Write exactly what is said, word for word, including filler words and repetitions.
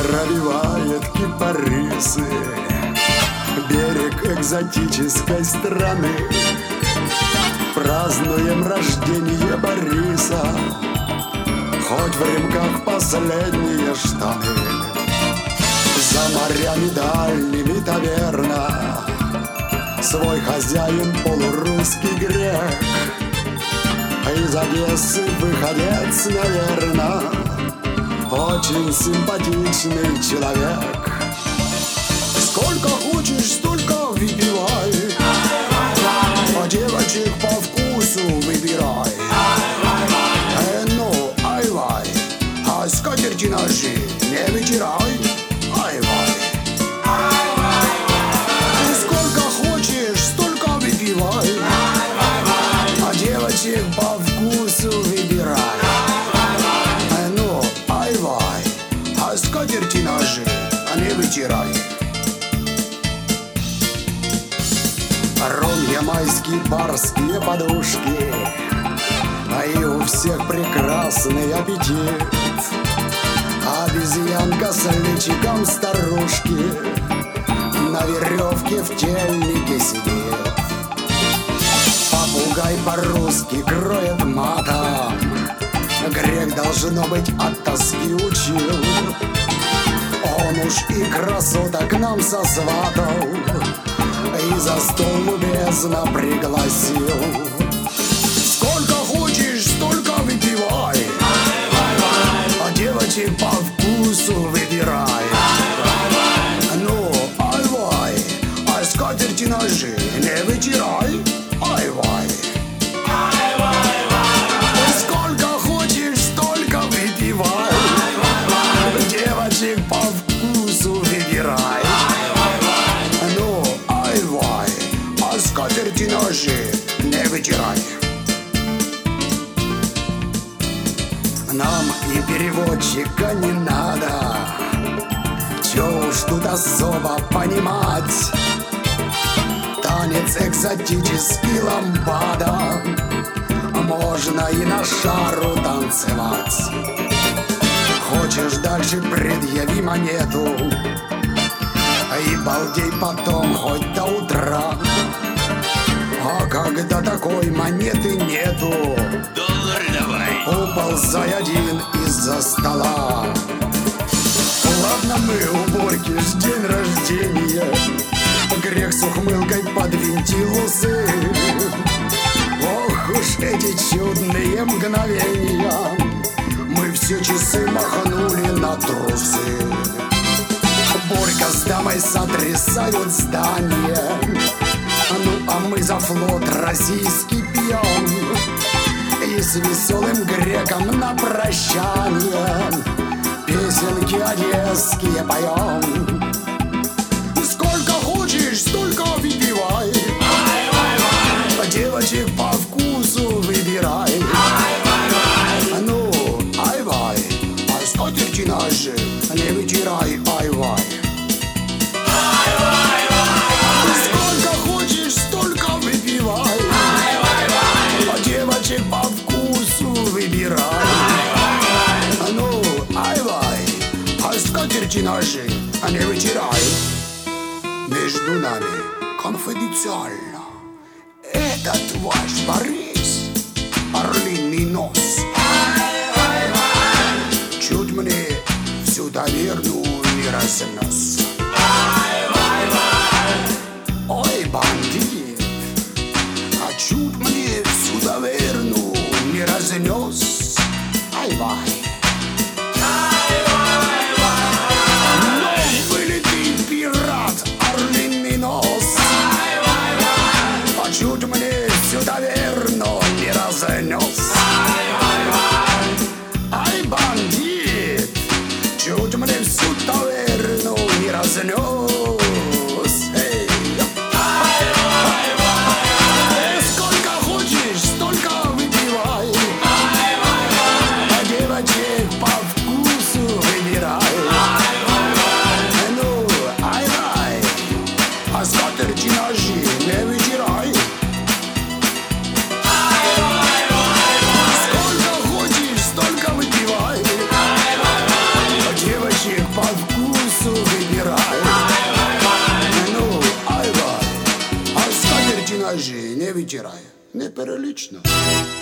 Пробивает кипарисы берег экзотической страны. Празднуем рождение Бориса, хоть в рюмках последние штаны. За морями дальними таверна, свой хозяин полурусский грек. Из Одессы выходец, наверно, очень симпатичный человек. Сколько хочешь, столько выпивай, а девочек по вкусу выбирай. Э, ну, ай-вай, а скатерти ножи не вытирай. Ай-вай. Ты сколько хочешь, столько выпивай, а девочек по вкусу выбирай. Э, ну, ай-вай, а скатерти ножи не вытирай. Ром, ямайские, барские подушки, а и у всех прекрасный аппетит. Обезьянка с личиком старушки на веревке в тельнике сидит. Попугай по-русски кроет матом, грех, должно быть, от тоски учил. Он уж и красоток нам сосватал и за стол любезно пригласил. Сколько хочешь, столько выпивай, а девочек по вкусу выбирай. Ну, ай-вай, а скатерти ножи не вытирай. Ай-вай. Сколько хочешь, столько выпивай, девочек по вкусу выбирай. Ну, ай-вай, а скатерти ножи не вытирай. Нам и переводчика не надо, чё уж тут особо понимать. Танец экзотический ламбада, можно и на шару танцевать. Хочешь дальше, предъяви монету и балдей потом хоть до утра. А когда такой монеты нету, доллар давай, уползай один из-за стола. Ладно, мы уборки, ж день рождения, грех с ухмылкой подвинтил усы. Ох уж эти чудные мгновения, мы все часы махнули на трусы. Борька с дамой сотрясают здание, ну а мы за флот российский пьем и с веселым греком на прощание песенки одесские поем. Сколько хочешь, столько выпивай, а девочек по вкусу выбирай. Ну, ай-вай, а скатерти ножи не вытирай. Ай-вай. Сколько хочешь, столько выпивай, а девочек по вкусу выбирай. Ну, ай-вай, а скатерти ножи не вытирай. Между нами конфиденциально, этот ваш Борис, орлиный нос, чуть мне всю таверну не разнес. Ой, бандит, а чуть мне всю таверну не разнес. Ай-вай. Но вылетит пират, орлиный нос, а чуть мне всю таверну не разнес. Ай, бандит, чуть мне всю таверну не разнес. Эй. Сколько хочешь, столько выпивай, а девочек по вкусу выбирай. Ну, ай-вай, а скатерти ножи не вытирай. Сколько хочешь, столько выпивай, а девочек по вкусу ножі не витирає. Неприлично.